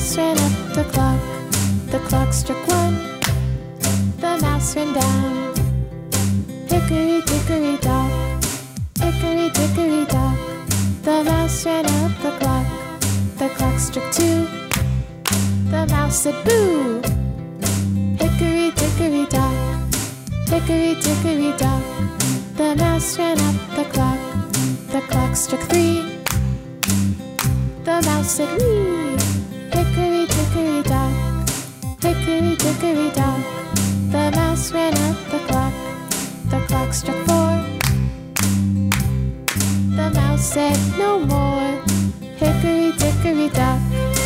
mouse ran up the clock. The clock struck 1. The mouse ran down. Hickory dickory dock. Hickory dickory dock. The mouse ran up the clock. The clock struck 2. The mouse said boo. Hickory dickory dock. Hickory dickory dock. The mouse ran up the clock. The clock struck 3. The mouse said wee. Hickory dickory dock. Hickory dickory dock. The mouse ran up the clock. The clock struck 4. The mouse said no more. Hickory dickory dock.